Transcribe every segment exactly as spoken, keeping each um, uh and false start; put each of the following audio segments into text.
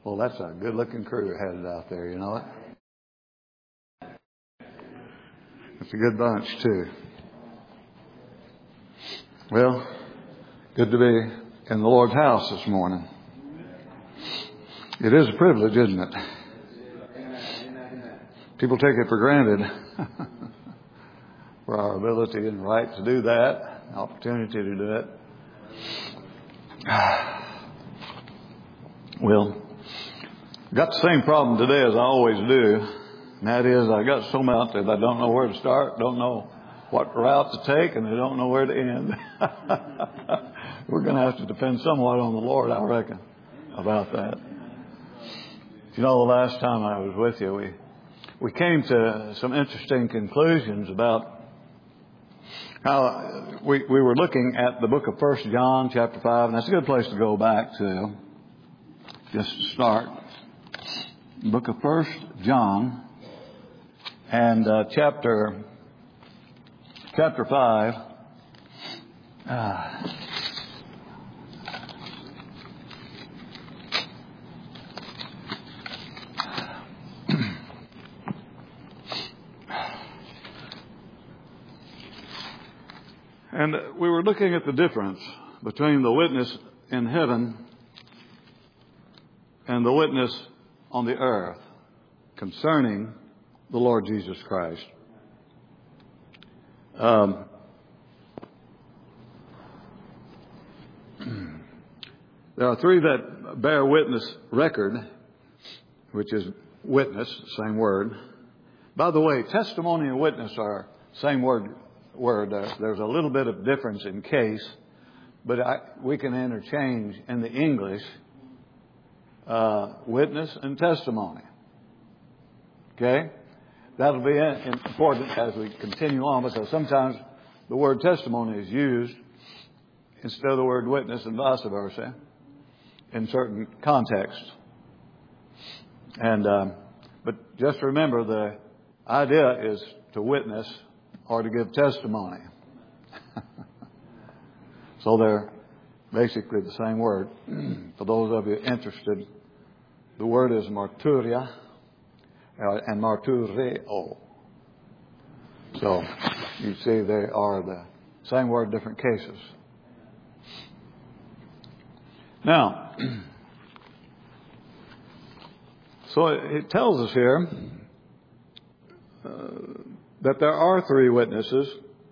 Well, that's a good-looking crew headed out there, you know it? It's a good bunch, too. Well, good to be in the Lord's house this morning. It is a privilege, isn't it? People take it for granted for our ability and right to do that, opportunity to do it. Well, I've got the same problem today as I always do. And that is, I got so much that I don't know where to start, don't know what route to take, and I don't know where to end. We're going to have to depend somewhat on the Lord, I reckon, about that. You know, the last time I was with you, we we came to some interesting conclusions about how we we were looking at the book of First John, chapter five, and that's a good place to go back to, just to start. Book of First John, and uh, chapter chapter five. Uh, And we were looking at the difference between the witness in heaven and the witness on the earth concerning the Lord Jesus Christ. Um, there are three that bear witness record, which is witness, same word. By the way, testimony and witness are same word. Word. Uh, there's a little bit of difference in case, but I, we can interchange in the English uh, witness and testimony. Okay? That'll be important as we continue on, because sometimes the word testimony is used instead of the word witness and vice versa in certain contexts. And um, but just remember, the idea is to witness or to give testimony. So they're basically the same word. For those of you interested, the word is marturia and martureo. So you see they are the same word, different cases. Now, so it tells us here uh, that there are three witnesses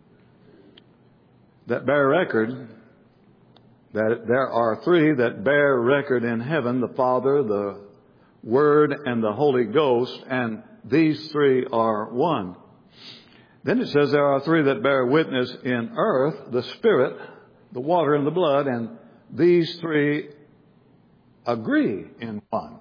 that bear record, that there are three that bear record in heaven, the Father, the Word, and the Holy Ghost, and these three are one. Then it says there are three that bear witness in earth, the Spirit, the water, and the blood, and these three agree in one.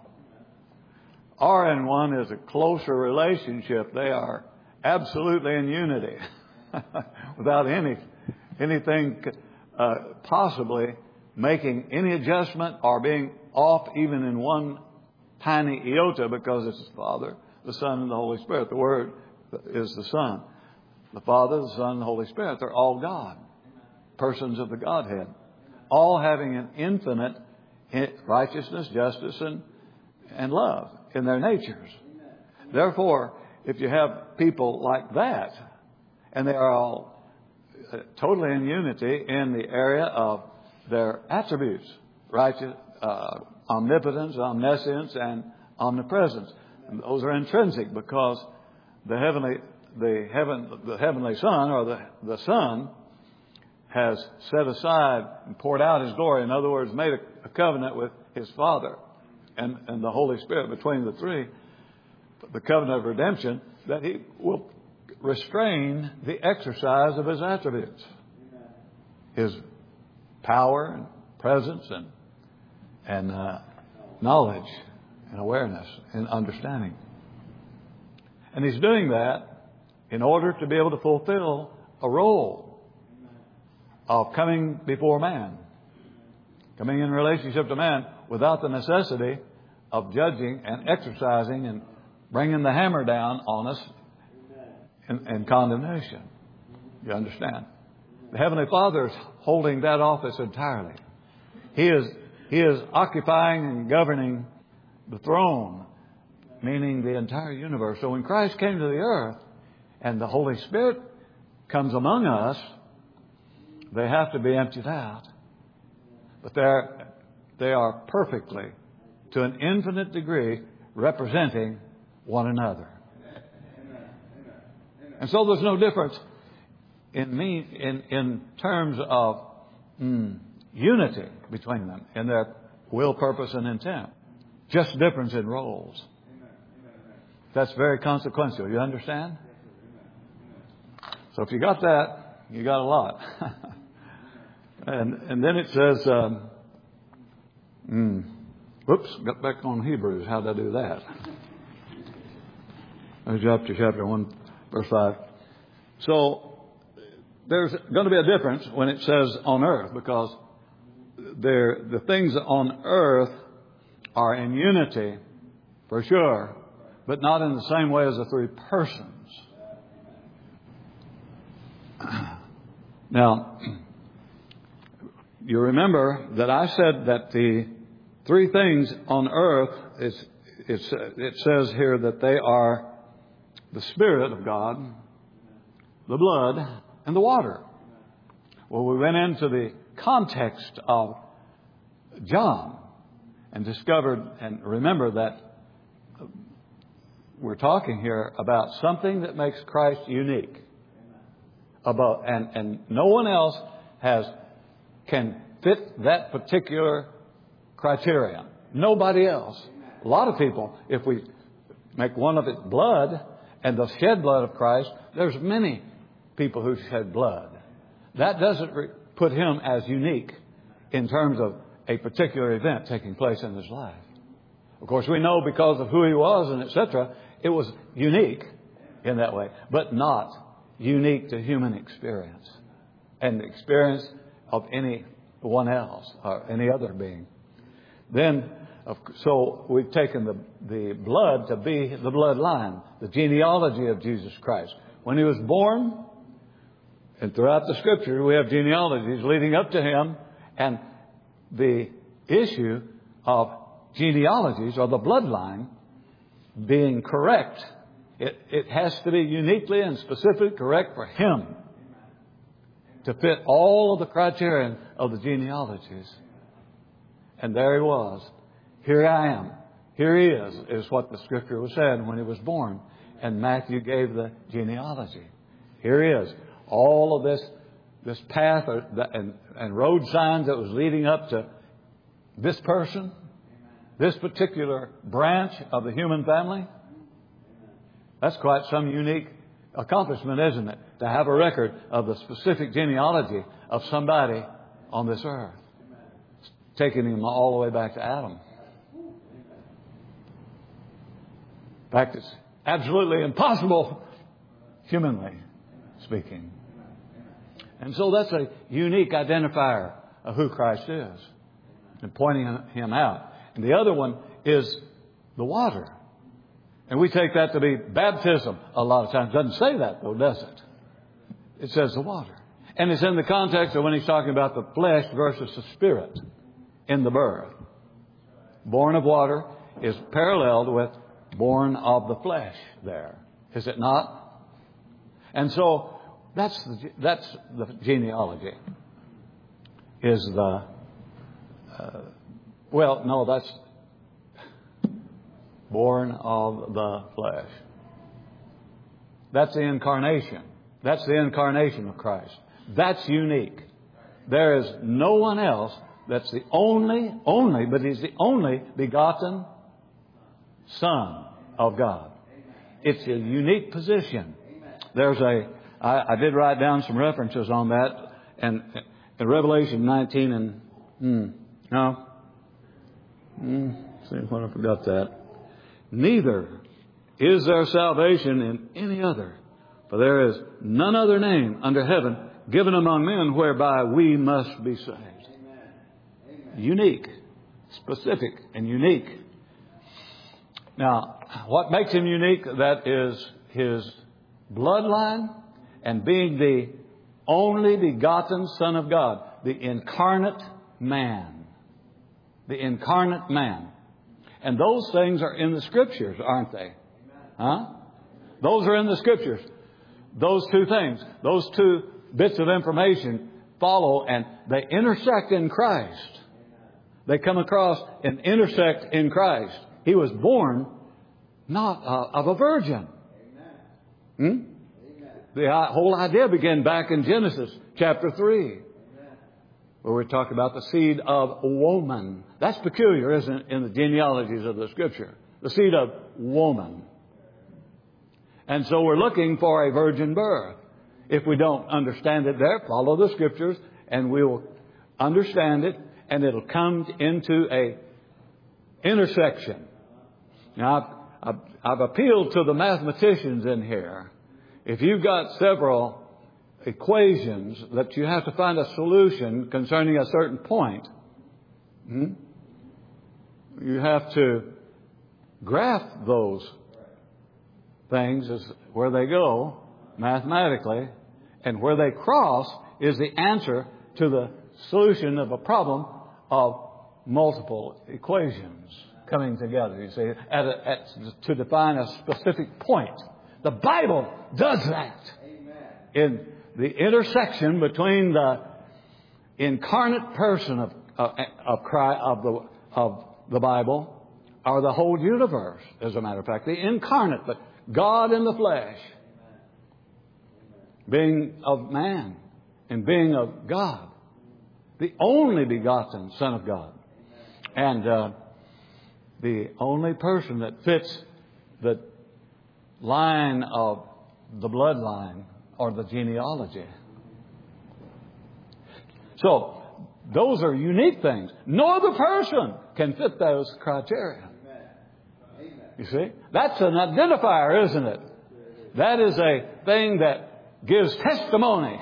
Are in one is a closer relationship. They are absolutely in unity, without any anything uh, possibly making any adjustment or being off even in one tiny iota, because it's the Father, the Son, and the Holy Spirit. The Word is the Son. The Father, the Son, and the Holy Spirit, they're all God, persons of the Godhead, all having an infinite righteousness, justice, and, and love in their natures. Therefore, if you have people like that, and they are all uh, totally in unity in the area of their attributes, righteous, uh, omnipotence, omniscience, and omnipresence. And those are intrinsic, because the heavenly, the heaven, the heavenly Son, or the, the Son, has set aside and poured out His glory. In other words, made a, a covenant with His Father and, and the Holy Spirit, between the three, the covenant of redemption, that He will restrain the exercise of His attributes, His power and presence and and uh, knowledge and awareness and understanding. And He's doing that in order to be able to fulfill a role of coming before man, coming in relationship to man without the necessity of judging and exercising and bringing the hammer down on us in, in condemnation. You understand? The Heavenly Father is holding that office entirely. He is He is occupying and governing the throne, meaning the entire universe. So when Christ came to the earth and the Holy Spirit comes among us, they have to be emptied out. But they're, they are perfectly, to an infinite degree, representing one another. And so there's no difference in me in, in terms of mm, unity between them in their will, purpose, and intent. Just difference in roles. That's very consequential. You understand? So if you got that, you got a lot. and and then it says, um, mm, whoops, got back on Hebrews. How did I do that? Let's jump to chapter one, verse five. So there's going to be a difference when it says on earth, because there the things on earth are in unity for sure, but not in the same way as the three persons. Now, you remember that I said that the three things on earth, it's, it's, it says here that they are the Spirit of God, the blood, and the water. Well, we went into the context of John and discovered and remember that we're talking here about something that makes Christ unique. About and, and no one else has can fit that particular criterion. Nobody else. A lot of people, if we make one of it blood and the shed blood of Christ, there's many people who shed blood. That doesn't re- put him as unique in terms of a particular event taking place in his life. Of course, we know because of who he was and et cetera, it was unique in that way, but not unique to human experience and the experience of anyone else or any other being. Then, so we've taken the, the blood to be the bloodline, the genealogy of Jesus Christ. When he was born, and throughout the Scripture, we have genealogies leading up to him, and the issue of genealogies or the bloodline being correct, it, it has to be uniquely and specifically correct for him to fit all of the criterion of the genealogies. And there he was. Here I am. Here he is, is what the Scripture was saying when he was born. And Matthew gave the genealogy. Here he is. All of this, this path and, and road signs that was leading up to this person, this particular branch of the human family. That's quite some unique accomplishment, isn't it? To have a record of the specific genealogy of somebody on this earth. Taking him all the way back to Adam. In fact, it's absolutely impossible, humanly speaking. And so that's a unique identifier of who Christ is and pointing him out. And the other one is the water. And we take that to be baptism a lot of times. It doesn't say that, though, does it? It says the water. And it's in the context of when he's talking about the flesh versus the spirit in the birth. Born of water is paralleled with born of the flesh there. Is it not? And so that's the, that's the genealogy. Is the... Uh, well, no, that's... born of the flesh. That's the incarnation. That's the incarnation of Christ. That's unique. There is no one else that's the only, only, but he's the only begotten Son of God. It's a unique position. There's a, I, I did write down some references on that, and in Revelation nineteen and, hmm, no, hmm, see what I forgot that. Neither is there salvation in any other, for there is none other name under heaven given among men whereby we must be saved. Unique, specific, and unique. Now, what makes him unique? That is his bloodline and being the only begotten Son of God, the incarnate man. The incarnate man. And those things are in the Scriptures, aren't they? Huh? Those are in the Scriptures. Those two things, those two bits of information follow and they intersect in Christ. They come across and intersect in Christ. He was born not uh, of a virgin. Hmm? The whole idea began back in Genesis chapter three, where we talk about the seed of woman. That's peculiar, isn't it, in the genealogies of the Scripture? The seed of woman. And so we're looking for a virgin birth. If we don't understand it there, follow the Scriptures and we'll understand it, and it'll come into a intersection. Now, I've, I've, I've appealed to the mathematicians in here. If you've got several equations that you have to find a solution concerning a certain point, hmm, you have to graph those things as where they go mathematically, and where they cross is the answer to the solution of a problem of multiple equations coming together, you see, at a, at, to define a specific point. The Bible does that. In the intersection between the incarnate person of, of, of, Christ, of, the, of the Bible, or the whole universe, as a matter of fact, the incarnate, but God in the flesh, being of man and being of God, the only begotten Son of God, and uh, the only person that fits the line of the bloodline or the genealogy. So those are unique things. No other person can fit those criteria. You see, that's an identifier, isn't it? That is a thing that gives testimony.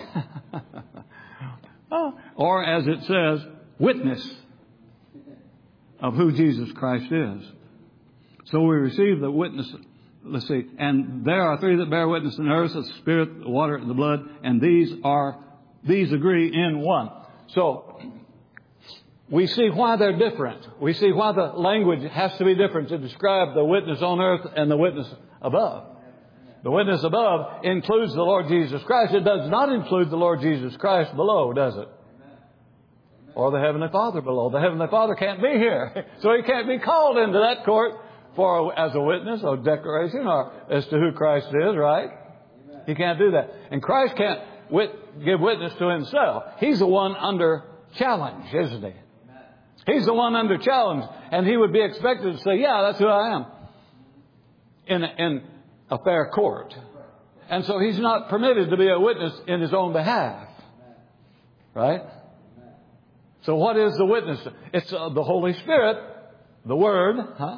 Or as it says, witness of who Jesus Christ is. So we receive the witness. Let's see. And there are three that bear witness in the earth, the Spirit, the water, and the blood. And these are, these agree in one. So we see why they're different. We see why the language has to be different to describe the witness on earth and the witness above. The witness above includes the Lord Jesus Christ. It does not include the Lord Jesus Christ below, does it? Or the Heavenly Father below. The Heavenly Father can't be here. So He can't be called into that court for as a witness or declaration or as to who Christ is, right? He can't do that. And Christ can't wit- give witness to Himself. He's the one under challenge, isn't He? He's the one under challenge. And He would be expected to say, yeah, that's who I am. In, in a fair court. And so He's not permitted to be a witness in His own behalf. Right? So what is the witness? It's uh, the Holy Spirit, the Word, huh?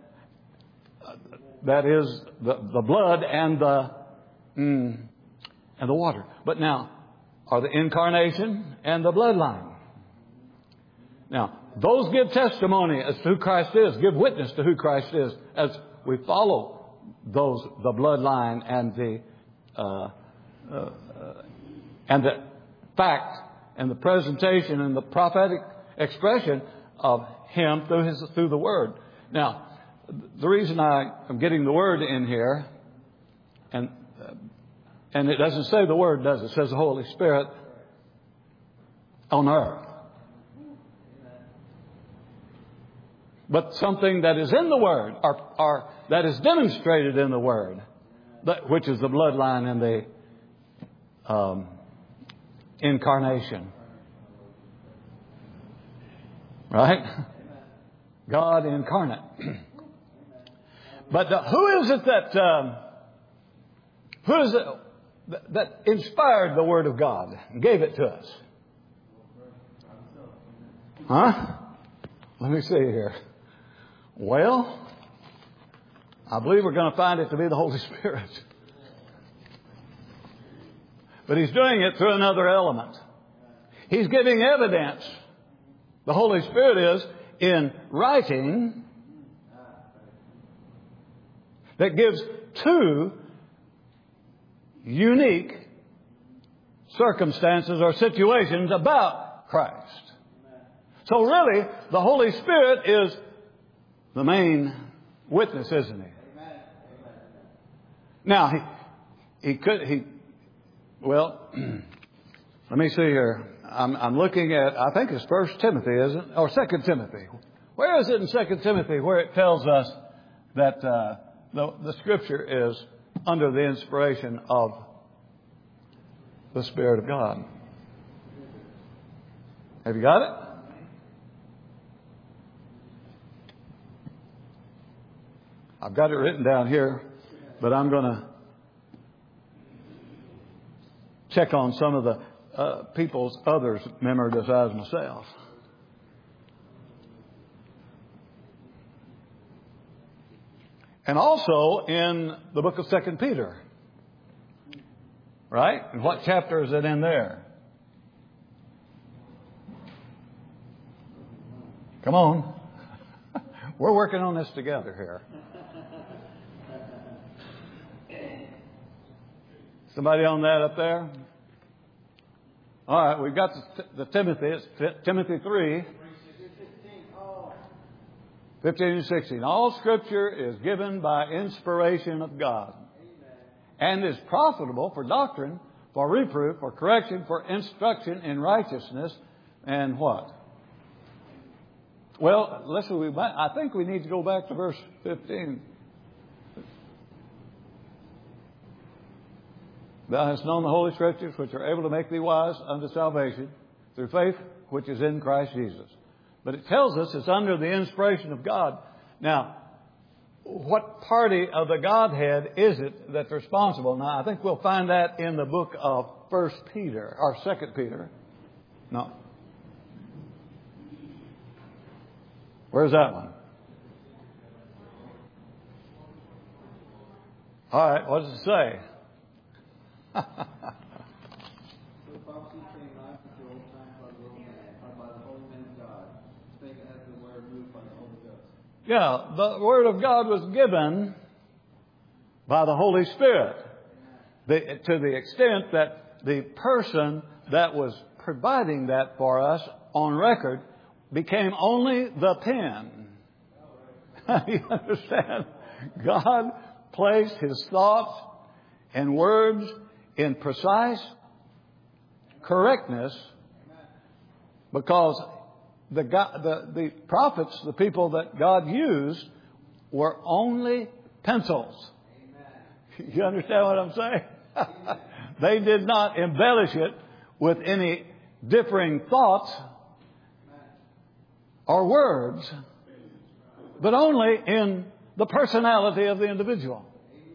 That is the, the blood and the mm, and the water. But now, are the incarnation and the bloodline. Now, those give testimony as to who Christ is, give witness to who Christ is, as we follow those, the bloodline and the uh, uh, and the fact and the presentation and the prophetic expression of Him through His through the Word. Now, the reason I am getting the Word in here, and uh, and it doesn't say the Word, does it? It says the Holy Spirit on earth. But something that is in the Word, or, or that is demonstrated in the Word, that, which is the bloodline and the um, incarnation. Right? God incarnate. But the, who is it that um, who is it that, that inspired the Word of God and gave it to us? Huh? Let me see here. Well, I believe we're going to find it to be the Holy Spirit. But He's doing it through another element. He's giving evidence. The Holy Spirit is in writing that gives two unique circumstances or situations about Christ. So really, the Holy Spirit is the main witness, isn't he? Now, he, he could, he, well, let me see here. I'm, I'm looking at, I think it's First Timothy, isn't it? Or Second Timothy. Where is it in Second Timothy where it tells us that uh, the, the Scripture is under the inspiration of the Spirit of God? Have you got it? I've got it written down here, but I'm going to check on some of the uh, people's others' memory besides myself. And also in the book of Second Peter. Right? And what chapter is it in there? Come on. We're working on this together here. Somebody on that up there? All right, we've got the, the Timothy. It's Timothy three. fifteen and sixteen. All Scripture is given by inspiration of God. And is profitable for doctrine, for reproof, for correction, for instruction in righteousness, and what? Well, listen, we might, I think we need to go back to verse fifteen. Thou hast known the Holy Scriptures, which are able to make thee wise unto salvation through faith which is in Christ Jesus. But it tells us it's under the inspiration of God. Now, what party of the Godhead is it that's responsible? Now, I think we'll find that in the book of First Peter, or Second Peter. No. Where's that one? All right, what does it say? The prophecy came not until old time by the will of man, or by the holy man of God, spake as the word moved by the Holy Ghost. Yeah, the Word of God was given by the Holy Spirit. The, to the extent that the person that was providing that for us on record became only the pen. You understand? God placed His thoughts and words in precise correctness because the, God, the, the prophets, the people that God used, were only pencils. Amen. You understand what I'm saying? They did not embellish it with any differing thoughts or words, but only in the personality of the individual.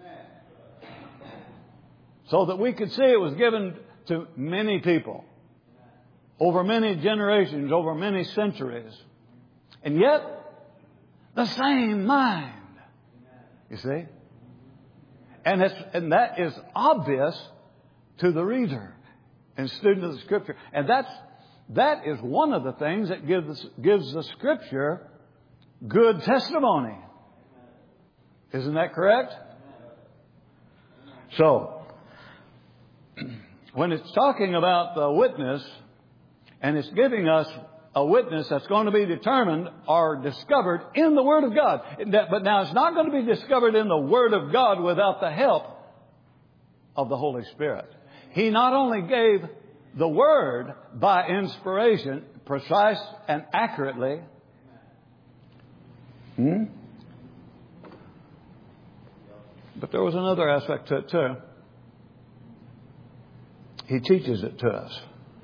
So that we could see it was given to many people over many generations, over many centuries. And yet, the same mind. You see? And, it's, and that is obvious to the reader and student of the Scripture. And that's, that is one of the things that gives, gives the Scripture good testimony. Isn't that correct? So, when it's talking about the witness, and it's giving us a witness that's going to be determined or discovered in the Word of God. But now it's not going to be discovered in the Word of God without the help of the Holy Spirit. He not only gave the Word by inspiration, precise and accurately, hmm? but there was another aspect to it too. He teaches it to us.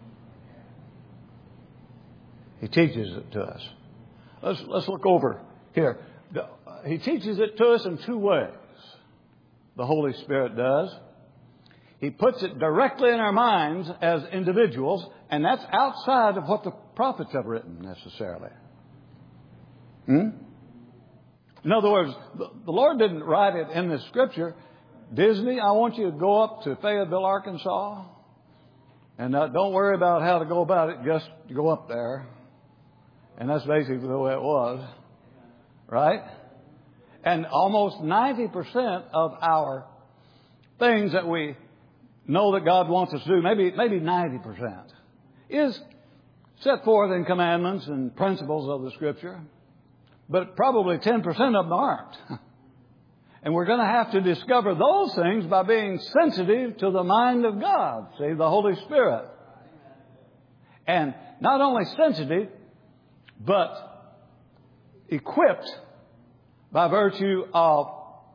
He teaches it to us. Let's, let's look over here. He teaches it to us in two ways. The Holy Spirit does. He puts it directly in our minds as individuals, and that's outside of what the prophets have written necessarily. Hmm? In other words, the Lord didn't write it in the Scripture. Disney, I want you to go up to Fayetteville, Arkansas, and uh, don't worry about how to go about it. Just go up there. And that's basically the way it was. Right? And almost ninety percent of our things that we know that God wants us to do, maybe, maybe ninety percent, is set forth in commandments and principles of the Scripture. but probably ten percent of them aren't. And we're going to have to discover those things by being sensitive to the mind of God, see, the Holy Spirit. And not only sensitive, but equipped by virtue of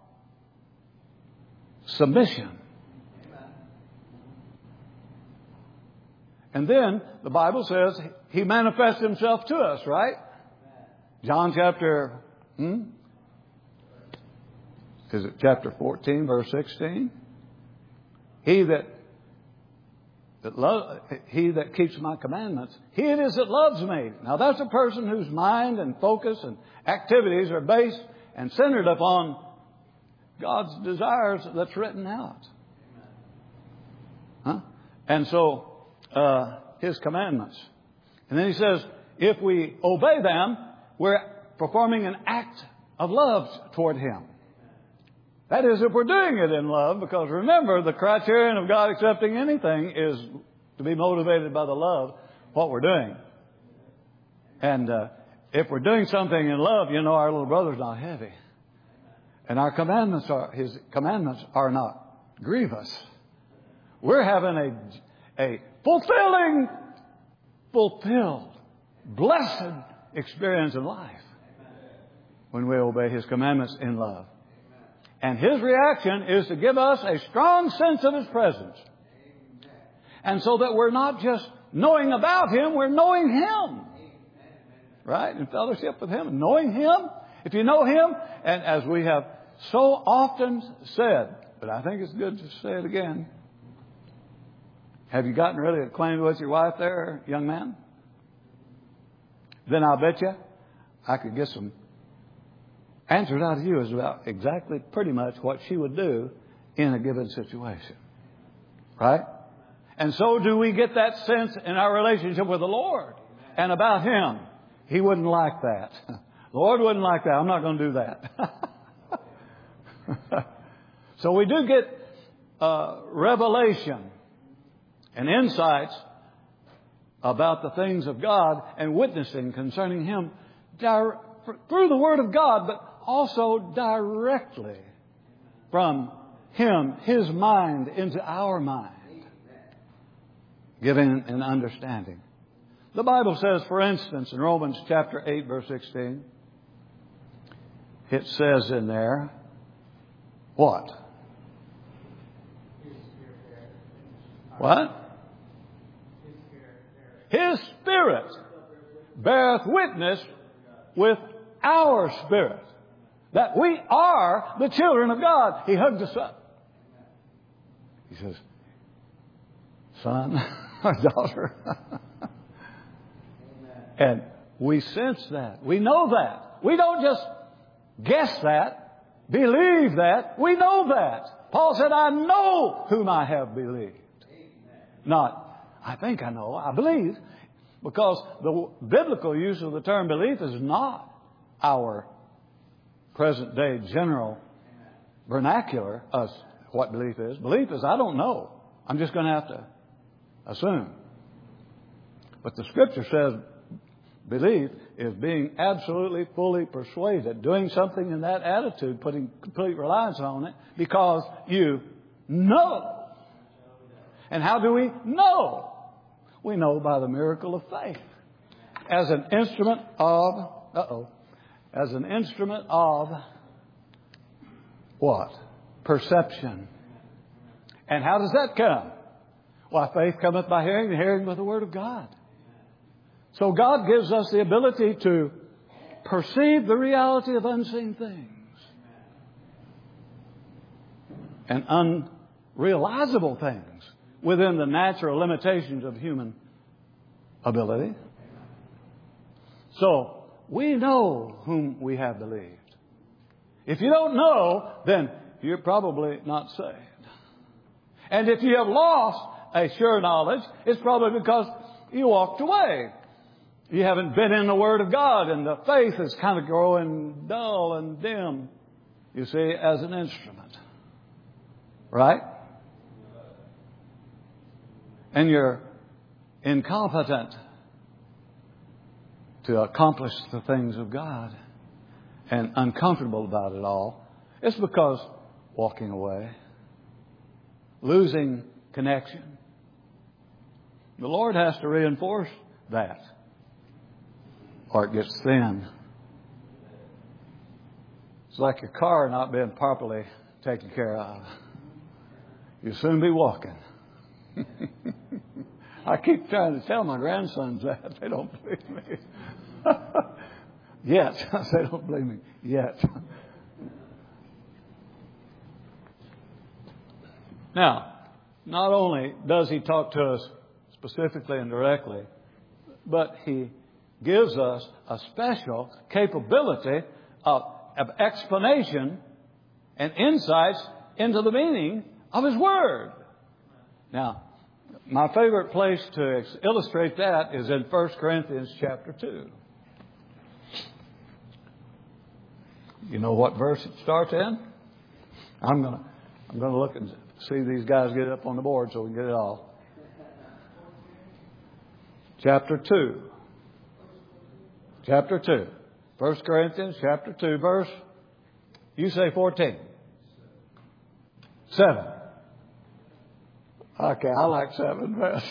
submission. And then the Bible says He manifests Himself to us, right? John chapter, hmm? Is it chapter fourteen, verse sixteen? He that, that lo- he that keeps my commandments, he it is that loves me. Now that's a person whose mind and focus and activities are based and centered upon God's desires that's written out. Huh? And so, uh, His commandments. And then He says, if we obey them, we're performing an act of love toward Him. That is, if we're doing it in love, because remember, the criterion of God accepting anything is to be motivated by the love, what we're doing. And uh, if we're doing something in love, you know, our little brother's not heavy. And our commandments are, His commandments are not grievous. We're having a, a fulfilling, fulfilled, blessed experience in life when we obey His commandments in love. And His reaction is to give us a strong sense of His presence. And so that we're not just knowing about Him, we're knowing Him. Right? In fellowship with Him, knowing Him. If you know Him, and as we have so often said, but I think it's good to say it again. Have you gotten really acquainted with your wife there, young man? Then I'll bet you I could get some answers out of you is about exactly pretty much what she would do in a given situation. Right? And so do we get that sense in our relationship with the Lord and about Him. He wouldn't like that. The Lord wouldn't like that. I'm not going to do that. So we do get uh, revelation and insights about the things of God and witnessing concerning Him dire- through the Word of God, but also directly from Him, His mind, into our mind, giving an understanding. The Bible says, for instance, in Romans chapter eight, verse sixteen, it says in there, what? What? His Spirit beareth witness with our spirit that we are the children of God. He hugged us up. He says, son or daughter. And we sense that. We know that. We don't just guess that, believe that. We know that. Paul said, I know whom I have believed. Not, I think I know, I believe. Because the biblical use of the term belief is not our present day general vernacular of what belief is. Belief is, I don't know. I'm just going to have to assume. But the Scripture says belief is being absolutely, fully persuaded, doing something in that attitude, putting complete reliance on it, because you know. And how do we know? We know by the miracle of faith. As an instrument of, uh-oh, as an instrument of what? Perception. And how does that come? Why, faith cometh by hearing, and hearing with the Word of God. So God gives us the ability to perceive the reality of unseen things and unrealizable things within the natural limitations of human ability. So we know whom we have believed. If you don't know, then you're probably not saved. And if you have lost a sure knowledge, it's probably because you walked away. You haven't been in the Word of God, and the faith is kind of growing dull and dim, you see, as an instrument. Right? And you're incompetent to accomplish the things of God. and uncomfortable about it all, it's because walking away, losing connection. The Lord has to reinforce that, or it gets thin. It's like your car not being properly taken care of. You'll soon be walking. I keep trying to tell my grandsons that. They don't believe me. Yet. They don't believe me. Yet. Now, not only does He talk to us specifically and directly, but He gives us a special capability of, of explanation and insights into the meaning of His Word. Now, my favorite place to illustrate that is in First Corinthians chapter two. You know what verse it starts in? I'm gonna I'm gonna look and see these guys get it up on the board so we can get it all. Chapter two. Chapter two. First Corinthians chapter two, verse, you say fourteen. Seven. Okay, I like seven best.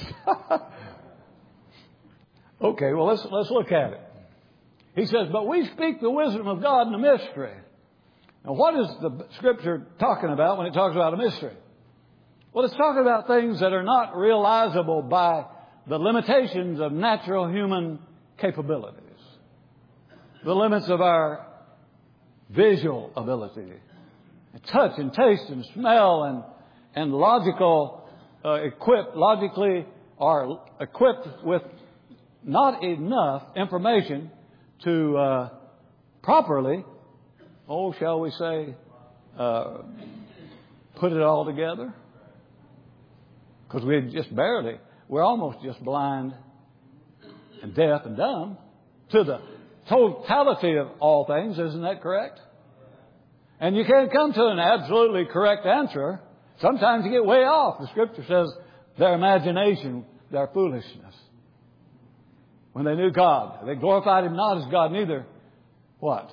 Okay, well let's let's look at it. He says, but we speak the wisdom of God in a mystery. Now what is the Scripture talking about when it talks about a mystery? Well, it's talking about things that are not realizable by the limitations of natural human capabilities. The limits of our visual ability. Touch and taste and smell and, and logical uh, equipped, logically are equipped with not enough information to uh, properly, oh, shall we say, uh, put it all together. Because we're just barely, we're almost just blind and deaf and dumb to the totality of all things. Isn't that correct? And you can't come to an absolutely correct answer. Sometimes you get way off. The Scripture says their imagination, their foolishness. When they knew God, they glorified Him not as God, neither what?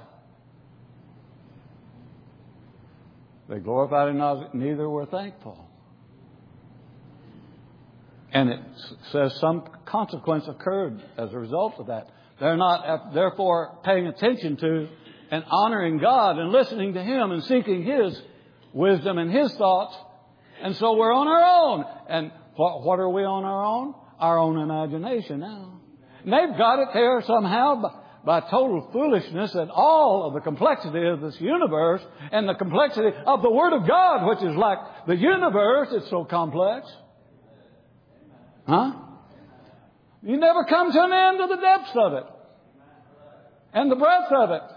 They glorified Him not, neither were thankful. And it says some consequence occurred as a result of that. They're not, therefore, paying attention to and honoring God and listening to Him and seeking His wisdom and His thoughts. And so we're on our own. And what, what are we on our own? Our own imagination now. And they've got it there somehow by, by total foolishness and all of the complexity of this universe and the complexity of the Word of God, which is like the universe. It's so complex. Huh? You never come to an end of the depths of it and the breadth of it.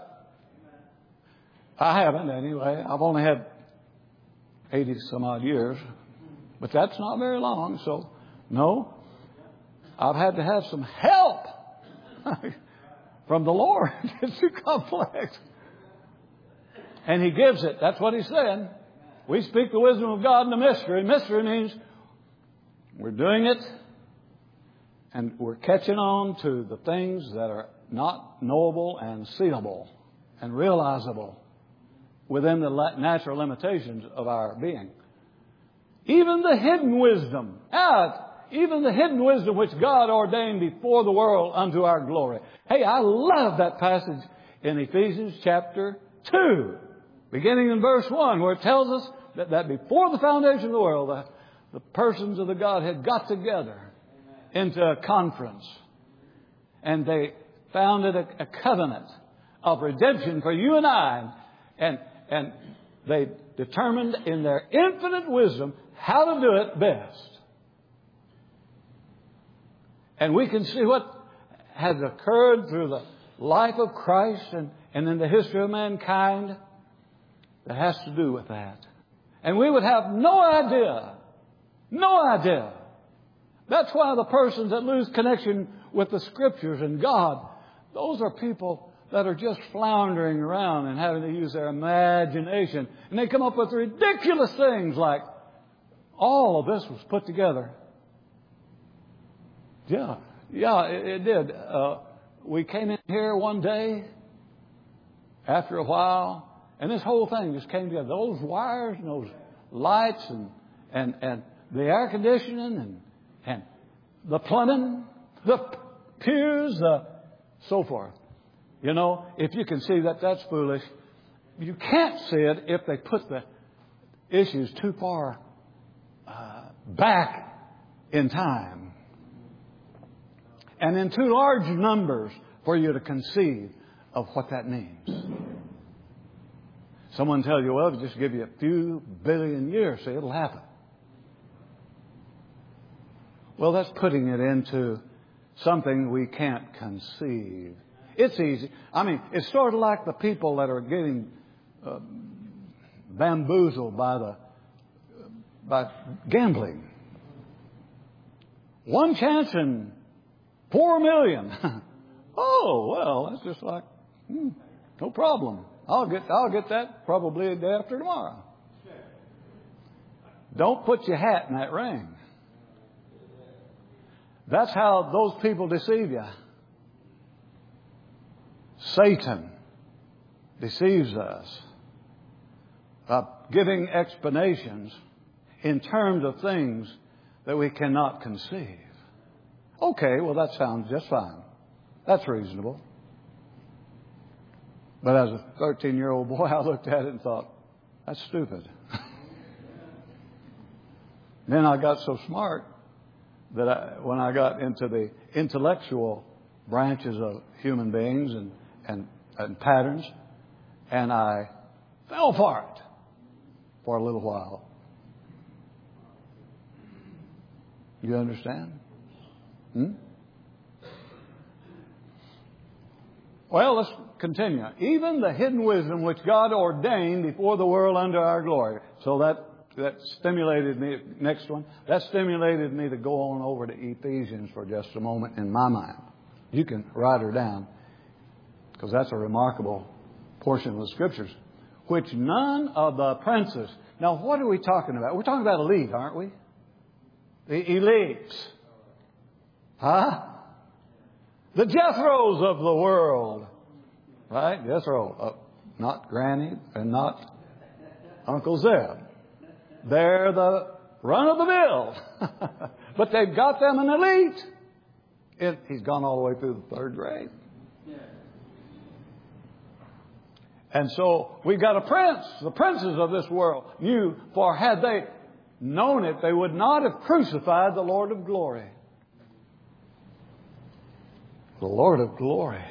I haven't anyway. I've only had eighty some odd years, but that's not very long. So, no, I've had to have some help from the Lord. It's too complex. And He gives it. That's what He's saying. We speak the wisdom of God in the mystery. Mystery means we're doing it and we're catching on to the things that are not knowable and seeable and realizable within the natural limitations of our being. Even the hidden wisdom, ah, even the hidden wisdom which God ordained before the world unto our glory. Hey, I love that passage in Ephesians chapter two, beginning in verse one, where it tells us that, that before the foundation of the world, the, the persons of the Godhead got together into a conference. And they founded a, a covenant of redemption for you and I. And, and they determined in their infinite wisdom how to do it best. And we can see what has occurred through the life of Christ and, and in the history of mankind that has to do with that. And we would have no idea, no idea. That's why the persons that lose connection with the Scriptures and God, those are people that are just floundering around and having to use their imagination. And they come up with ridiculous things like, all of this was put together. Yeah, yeah, it, it did. Uh, we came in here one day after a while, and this whole thing just came together. Those wires and those lights and and, and the air conditioning and, and the plumbing, the pews, the so forth. You know, if you can see that that's foolish, you can't see it if they put the issues too far uh, back in time and in too large numbers for you to conceive of what that means. Someone tells you, well, if just give you a few billion years, see, it'll happen. Well, that's putting it into something we can't conceive. It's easy. I mean, it's sort of like the people that are getting uh, bamboozled by the by gambling. One chance in four million. Oh, well, that's just like, hmm, no problem. I'll get I'll get that probably the day after tomorrow. Don't put your hat in that ring. That's how those people deceive you. Satan deceives us by giving explanations in terms of things that we cannot conceive. Okay, well, that sounds just fine. That's reasonable. But as a thirteen-year-old boy, I looked at it and thought, that's stupid. Then I got so smart that I, when I got into the intellectual branches of human beings and, and, and patterns, and I fell for it for a little while. You understand? Hmm? Well, let's continue. Even the hidden wisdom which God ordained before the world unto our glory. So that that stimulated me. Next one. That stimulated me to go on over to Ephesians for just a moment in my mind. You can write her down because that's a remarkable portion of the Scriptures. Which none of the princes. Now, what are we talking about? We're talking about elite, aren't we? The elites. Huh? The Jethros of the world. Right? Jethro. Uh, not Granny and not Uncle Zeb. They're the run of the mill. But they've got them an elite. It, he's gone all the way through the third grade. And so we've got a prince. The princes of this world knew, for had they known it, they would not have crucified the Lord of glory. The Lord of glory.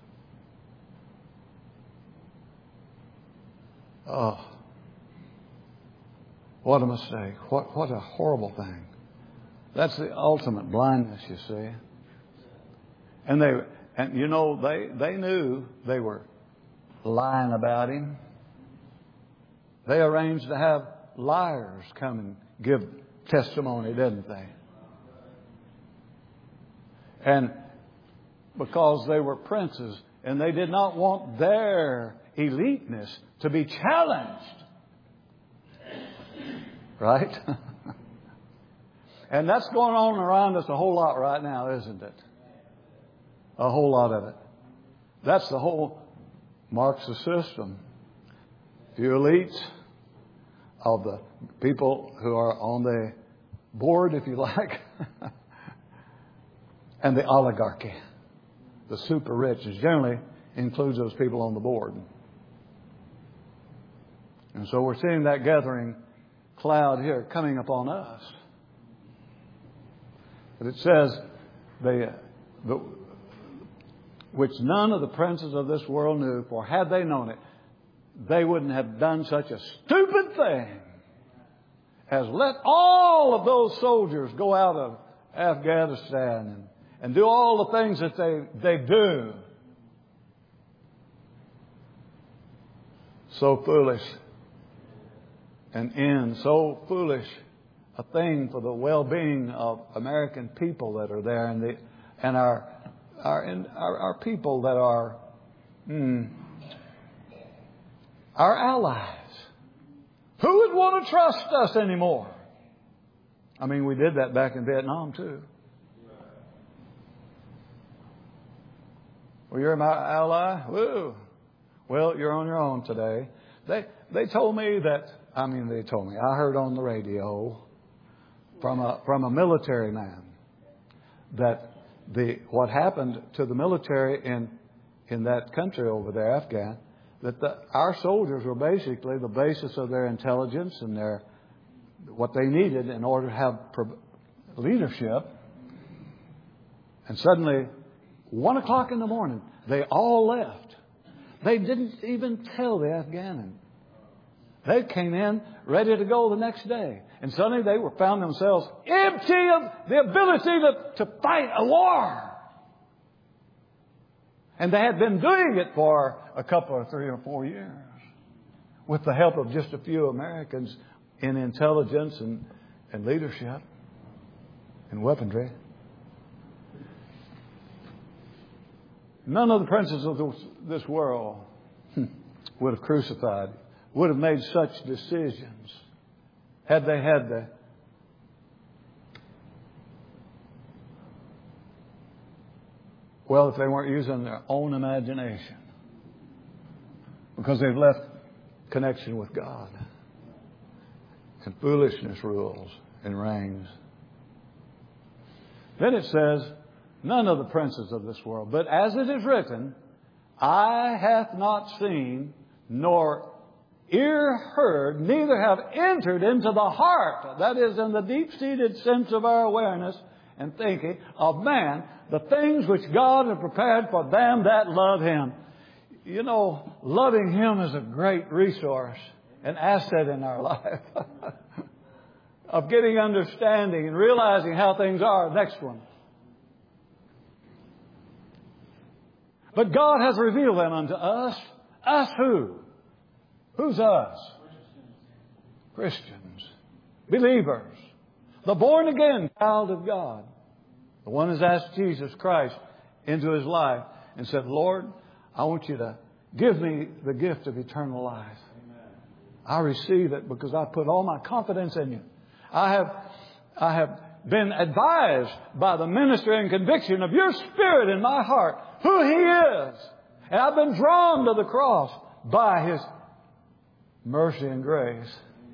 Oh, what a mistake. What, what a horrible thing. That's the ultimate blindness, you see. And they, and you know, they, they knew they were lying about him. They arranged to have liars come and give testimony, didn't they? And because they were princes and they did not want their eliteness to be challenged. Right? And that's going on around us a whole lot right now, isn't it? A whole lot of it. That's the whole Marxist system. Few elites of the people who are on the board, if you like, and the oligarchy. The super rich generally includes those people on the board. And so we're seeing that gathering cloud here coming upon us. But it says, they, the, which none of the princes of this world knew, for had they known it, they wouldn't have done such a stupid thing as let all of those soldiers go out of Afghanistan and, and do all the things that they, they do. So foolish. And in so foolish a thing for the well-being of American people that are there, and the and our our and our, our people that are hmm, our allies. Who would want to trust us anymore? I mean, we did that back in Vietnam too. Well, you're my ally. Woo! Well, you're on your own today. They they told me that, I mean, they told me, I heard on the radio from a from a military man that the what happened to the military in in that country over there, Afghan, that the, our soldiers were basically the basis of their intelligence and their what they needed in order to have leadership. And suddenly, one o'clock in the morning, they all left. They didn't even tell the Afghanis. They came in ready to go the next day. And suddenly they were found themselves empty of the ability to, to fight a war. And they had been doing it for a couple or three or four years with the help of just a few Americans in intelligence and, and leadership and weaponry. None of the princes of this world would have crucified, would have made such decisions had they had the well, if they weren't using their own imagination, because they've left connection with God. And foolishness rules and reigns. Then it says, none of the princes of this world, but as it is written, eye hath not seen, nor ear heard, neither have entered into the heart, that is, in the deep-seated sense of our awareness and thinking of man, the things which God has prepared for them that love Him. You know, loving Him is a great resource, an asset in our life of getting understanding and realizing how things are. Next one. But God has revealed them unto us. Us who? Who's us? Christians. Believers. The born again child of God. The one who's asked Jesus Christ into his life and said, Lord, I want you to give me the gift of eternal life. Amen. I receive it because I put all my confidence in you. I have, I have been advised by the ministry and conviction of your Spirit in my heart who He is. And I've been drawn to the cross by His mercy and grace.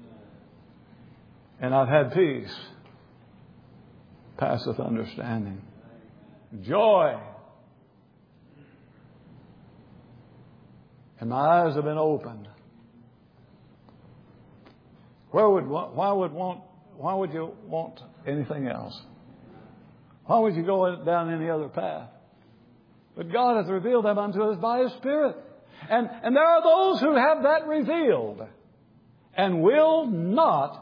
And I've had peace, passeth understanding, joy. And my eyes have been opened. Where would why would want why would you want anything else? Why would you go down any other path? But God hath revealed them unto us by His Spirit. And, and there are those who have that revealed and will not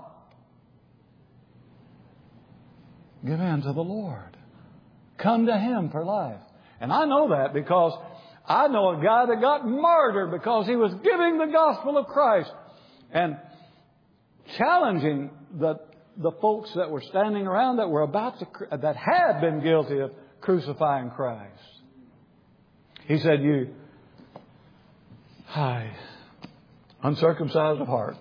give in to the Lord. Come to Him for life. And I know that because I know a guy that got martyred because he was giving the gospel of Christ and challenging the the folks that were standing around that were about to, that had been guilty of crucifying Christ. He said, you, hi, uncircumcised of heart.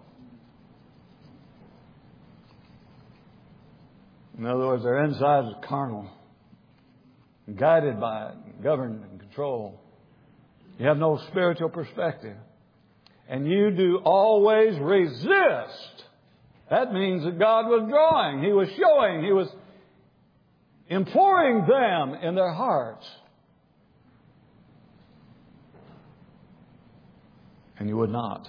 In other words, their inside is carnal, guided by it, governed and controlled. You have no spiritual perspective. And you do always resist. That means that God was drawing. He was showing. He was imploring them in their hearts. And you would not.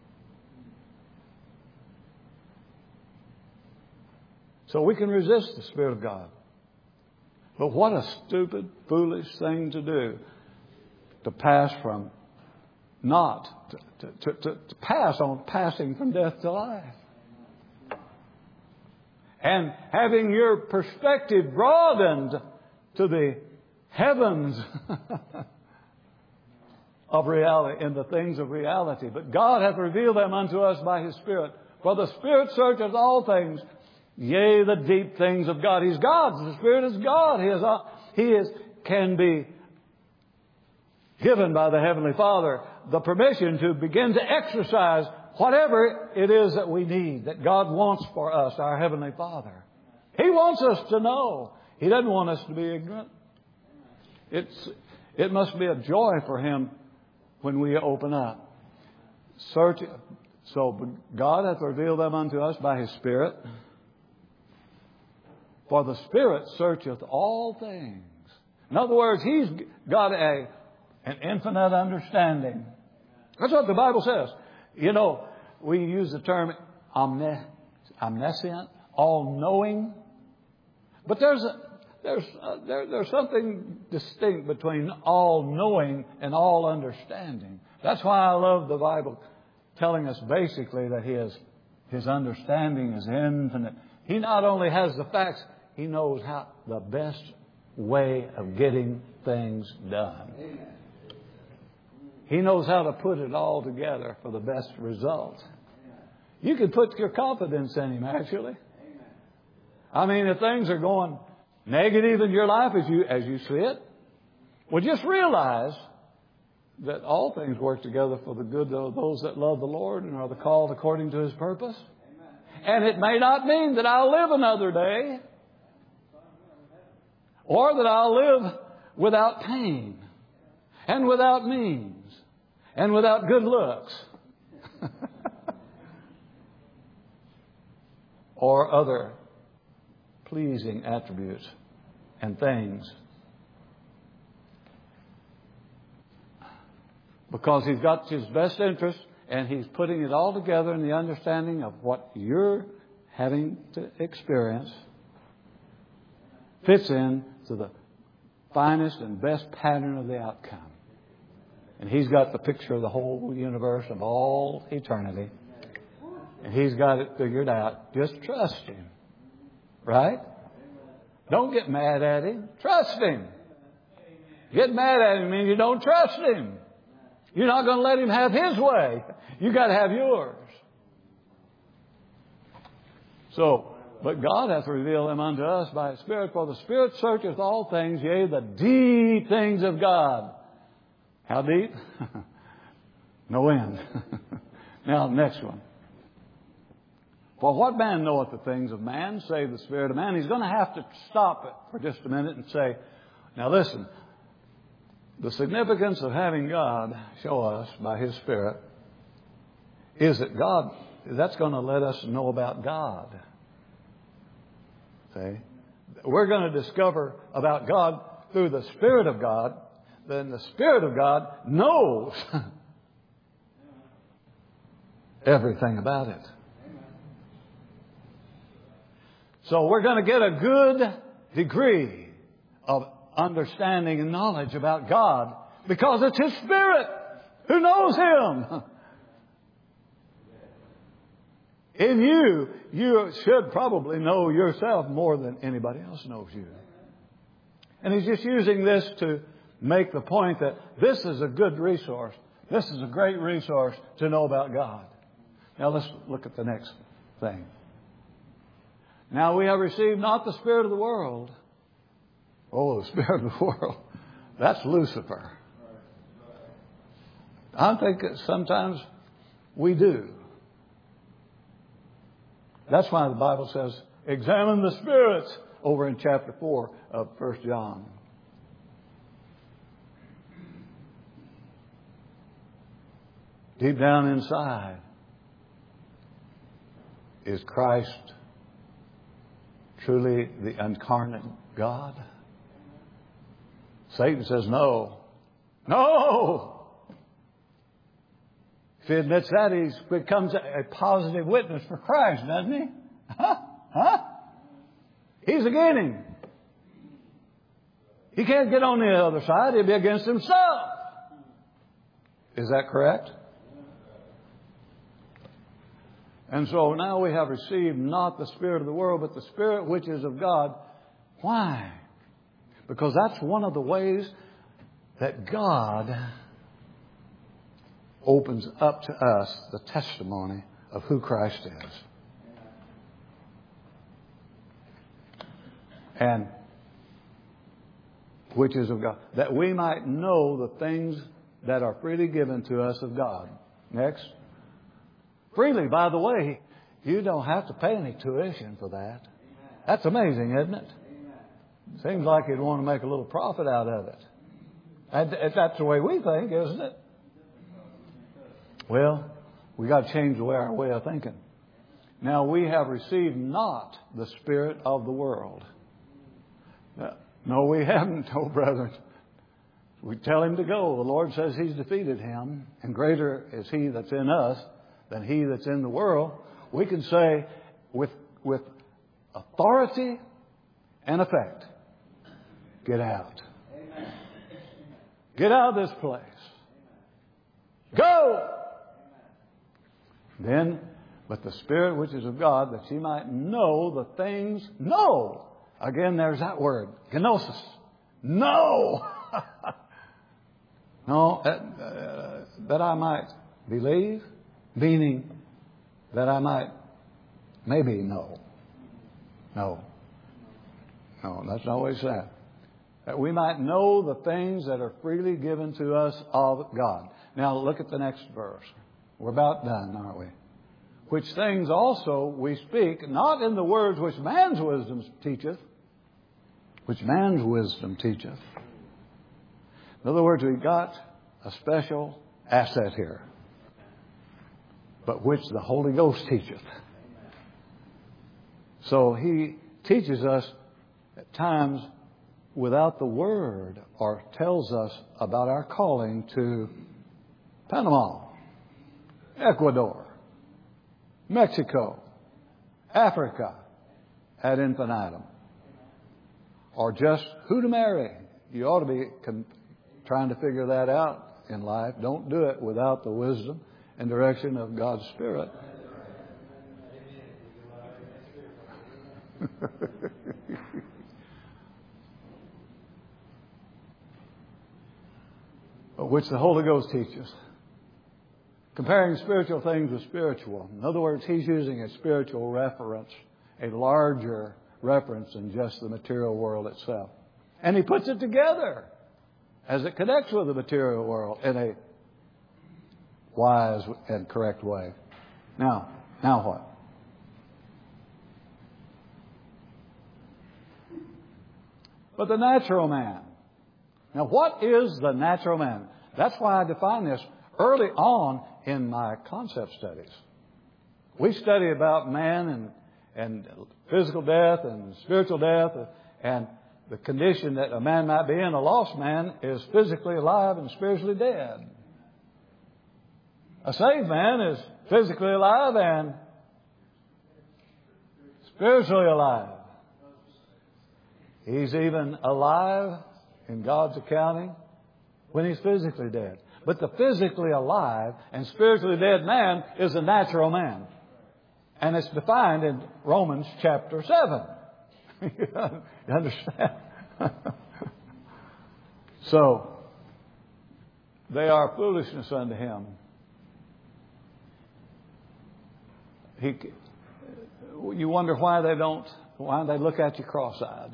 So we can resist the Spirit of God. But what a stupid, foolish thing to do. To pass from not, to, to, to, to pass on passing from death to life. And having your perspective broadened to the heavens of reality, in the things of reality. But God hath revealed them unto us by His Spirit. For the Spirit searcheth all things, yea, the deep things of God. He's God. The Spirit is God. He is, He is, can be given by the Heavenly Father the permission to begin to exercise whatever it is that we need, that God wants for us, our Heavenly Father. He wants us to know. He doesn't want us to be ignorant. It's, it must be a joy for Him when we open up. Search. So God hath revealed them unto us by His Spirit. For the Spirit searcheth all things. In other words, He's got a, an infinite understanding. That's what the Bible says. You know, we use the term omni, omniscient, all-knowing. But there's a, there's a, there, there's something distinct between all-knowing and all-understanding. That's why I love the Bible telling us basically that His, His understanding is infinite. He not only has the facts, He knows how the best way of getting things done. Amen. He knows how to put it all together for the best result. You can put your confidence in Him, actually. I mean, if things are going negative in your life as you as you see it, well, just realize that all things work together for the good of those that love the Lord and are the called according to His purpose. And it may not mean that I'll live another day, or that I'll live without pain and without means and without good looks or other pleasing attributes and things. Because He's got His best interest and He's putting it all together in the understanding of what you're having to experience fits in to the finest and best pattern of the outcome. And He's got the picture of the whole universe of all eternity. And He's got it figured out. Just trust Him. Right? Don't get mad at Him. Trust Him. Get mad at Him means you don't trust Him. You're not going to let Him have His way. You got to have yours. So, but God hath revealed them unto us by His Spirit, for the Spirit searcheth all things, yea, the deep things of God. How deep? No end. Now, next one. For what man knoweth the things of man, save the Spirit of man? He's going to have to stop it for just a minute and say, now listen, the significance of having God show us by His Spirit is that God, that's going to let us know about God. See? We're going to discover about God through the Spirit of God. Then the Spirit of God knows everything about it. So we're going to get a good degree of understanding and knowledge about God because it's His Spirit who knows Him. In you, you should probably know yourself more than anybody else knows you. And He's just using this to make the point that this is a good resource. This is a great resource to know about God. Now let's look at the next thing. Now we have received not the spirit of the world. Oh, the spirit of the world. That's Lucifer. I think that sometimes we do. That's why the Bible says, examine the spirits over in chapter four of First John. Deep down inside, is Christ truly the incarnate God? Satan says no. No! If he admits that, he becomes a positive witness for Christ, doesn't he? Huh? Huh? He's against Him. He can't get on the other side. He'll be against himself. Is that correct? And so now we have received not the spirit of the world, but the Spirit which is of God. Why? Because that's one of the ways that God opens up to us the testimony of who Christ is. And which is of God. That we might know the things that are freely given to us of God. Next. Freely, by the way, you don't have to pay any tuition for that. That's amazing, isn't it? Seems like you'd want to make a little profit out of it. And if that's the way we think, isn't it? Well, we got to change the way our way of thinking. Now, we have received not the spirit of the world. No, we haven't, oh brethren. We tell him to go. The Lord says he's defeated him, and greater is he that's in us than he that's in the world. We can say with, with authority and effect, get out. Get out of this place. Go! Then, but the Spirit which is of God, that ye might know the things, know. Again, there's that word, gnosis. Know. No, that, uh, that I might believe, meaning that I might maybe know. No. No, that's not what he said. That we might know the things that are freely given to us of God. Now look at the next verse. We're about done, aren't we? Which things also we speak, not in the words which man's wisdom teacheth, which man's wisdom teacheth. In other words, we've got a special asset here, but which the Holy Ghost teacheth. So he teaches us at times without the word, or tells us about our calling to Panama, Ecuador, Mexico, Africa, ad infinitum. Or just who to marry. You ought to be con- trying to figure that out in life. Don't do it without the wisdom and direction of God's Spirit. Which the Holy Ghost teaches. Comparing spiritual things with spiritual. In other words, he's using a spiritual reference, a larger reference than just the material world itself. And he puts it together as it connects with the material world in a wise and correct way. Now, now what? But the natural man. Now, what is the natural man? That's why I define this early on in my concept studies. We study about man and, and physical death and spiritual death, and the condition that a man might be in. A lost man is physically alive and spiritually dead. A saved man is physically alive and spiritually alive. He's even alive in God's accounting when he's physically dead. But the physically alive and spiritually dead man is a natural man. And it's defined in Romans chapter seven. You understand? So, they are foolishness unto him. He, you wonder why they don't, why they look at you cross-eyed.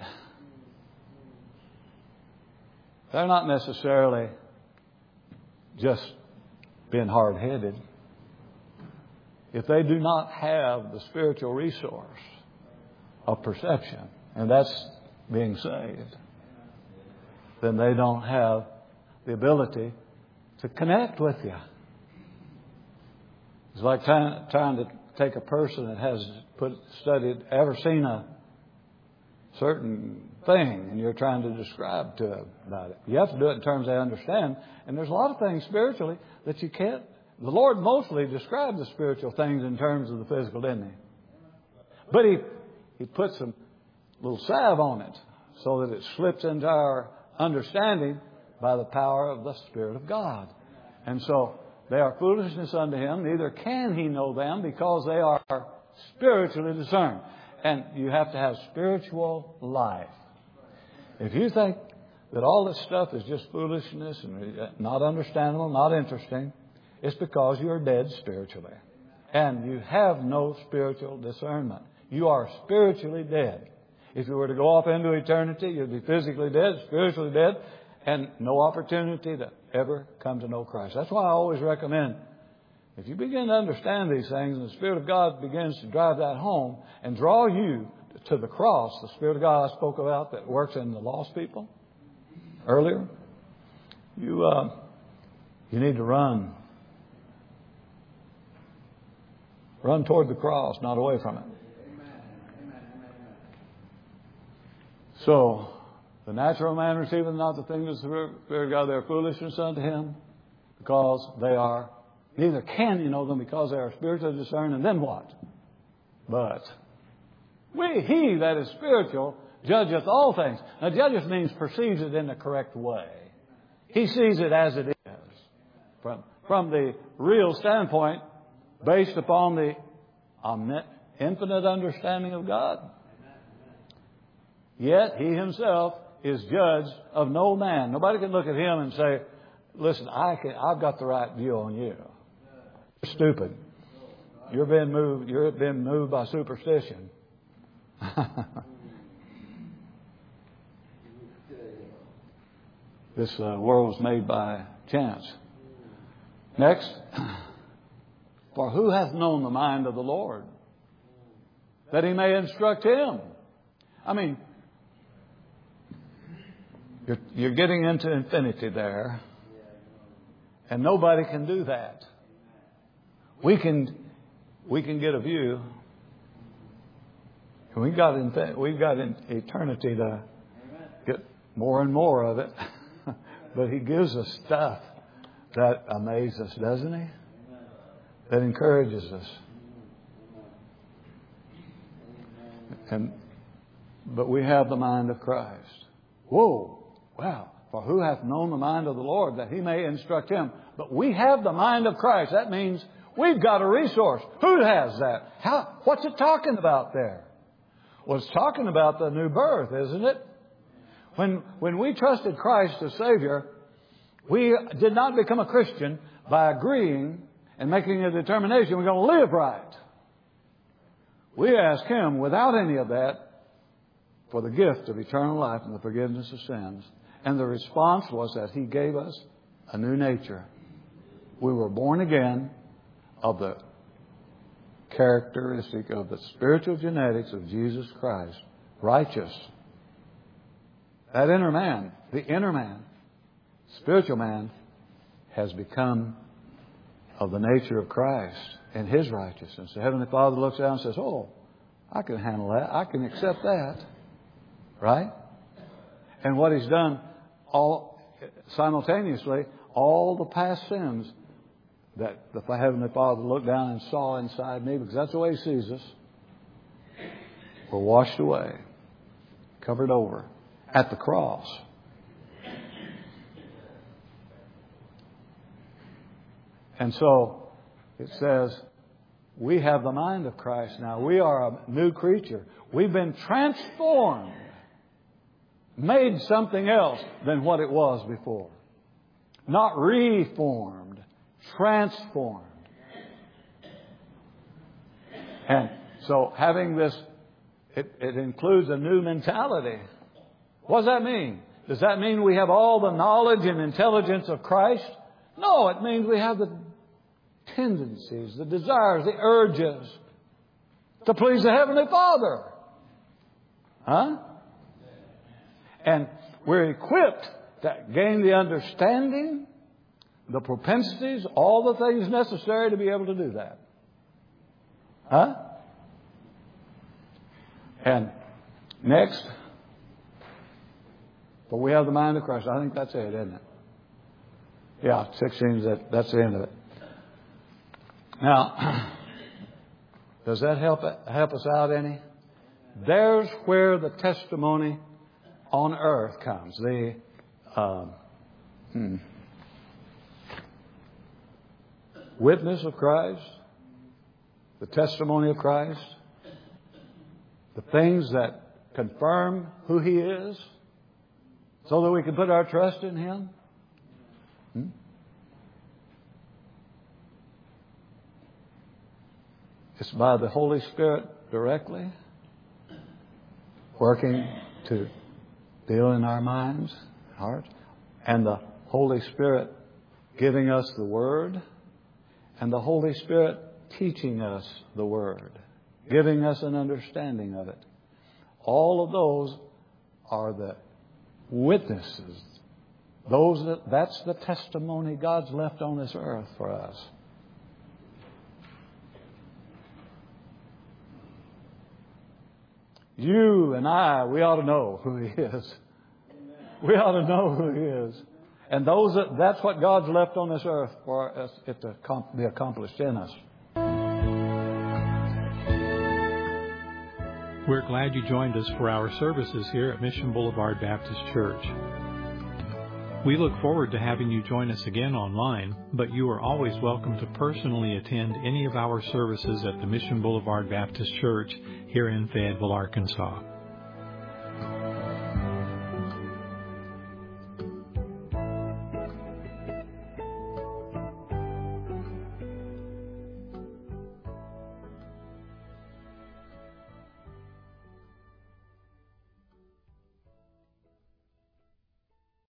They're not necessarily just being hard-headed. If they do not have the spiritual resource of perception, and that's being saved, then they don't have the ability to connect with you. It's like trying, trying to take a person that has put, studied, ever seen a certain thing, and you're trying to describe to them about it. You have to do it in terms they understand. And there's a lot of things spiritually that you can't. The Lord mostly described the spiritual things in terms of the physical, didn't he? But he, he put some little salve on it so that it slips into our understanding by the power of the Spirit of God. And so they are foolishness unto him, neither can he know them, because they are spiritually discerned. And you have to have spiritual life. If you think that all this stuff is just foolishness and not understandable, not interesting, it's because you are dead spiritually. And you have no spiritual discernment. You are spiritually dead. If you were to go off into eternity, you'd be physically dead, spiritually dead, and no opportunity to ever come to know Christ. That's why I always recommend, if you begin to understand these things and the Spirit of God begins to drive that home and draw you to the cross, the Spirit of God I spoke about that works in the lost people earlier, you uh, you need to run Run toward the cross, not away from it. So, the natural man receiveth not the things of the Spirit of God. They are foolishness unto him, because they are, neither can you know them, because they are spiritually discerned. And then what? But we, he that is spiritual judgeth all things. Now, judgeth means perceives it in the correct way. He sees it as it is. From, from the real standpoint, based upon the omni- infinite understanding of God. Yet he himself is judge of no man. Nobody can look at him and say, listen, I can, I've got the right view on you. You're stupid. You're being moved, you're being moved by superstition. This uh, world was made by chance. Next. For who hath known the mind of the Lord, that he may instruct him? I mean, you're, you're getting into infinity there. And nobody can do that. We can, we can get a view. And we've got, infin- we've got in eternity to get more and more of it. But he gives us stuff that amazes us, doesn't he? That encourages us. And, but we have the mind of Christ. Whoa, wow. For who hath known the mind of the Lord, that he may instruct him? But we have the mind of Christ. That means we've got a resource. Who has that? How? What's it talking about there? Well, it's talking about the new birth, isn't it? When, when we trusted Christ as Savior, we did not become a Christian by agreeing and making a determination we're going to live right. We asked Him, without any of that, for the gift of eternal life and the forgiveness of sins. And the response was that He gave us a new nature. We were born again of the characteristic of the spiritual genetics of Jesus Christ. Righteous. That inner man, the inner man, spiritual man, has become of the nature of Christ and His righteousness. The Heavenly Father looks down and says, oh, I can handle that. I can accept that. Right? And what He's done all simultaneously, all the past sins that the Heavenly Father looked down and saw inside me, because that's the way He sees us, were washed away, covered over at the cross. And so it says, we have the mind of Christ now. We are a new creature. We've been transformed, made something else than what it was before. Not reformed, transformed. And so having this, it, it includes a new mentality. What does that mean? Does that mean we have all the knowledge and intelligence of Christ? No, it means we have the tendencies, the desires, the urges to please the Heavenly Father. Huh? And we're equipped to gain the understanding, the propensities, all the things necessary to be able to do that. Huh? And next, but we have the mind of Christ. I think that's it, isn't it? Yeah, sixteen, that, that's the end of it. Now, does that help help us out any? There's where the testimony on earth comes. The um, hmm, witness of Christ, the testimony of Christ, the things that confirm who He is, so that we can put our trust in Him. Hmm? It's by the Holy Spirit directly working to deal in our minds, hearts, and the Holy Spirit giving us the Word, and the Holy Spirit teaching us the Word, giving us an understanding of it. All of those are the witnesses. Those that, that's the testimony God's left on this earth for us. You and I, we ought to know who He is. We ought to know who He is. And those that, that's what God's left on this earth for us, it to be accomplished in us. We're glad you joined us for our services here at Mission Boulevard Baptist Church. We look forward to having you join us again online, but you are always welcome to personally attend any of our services at the Mission Boulevard Baptist Church here in Fayetteville, Arkansas.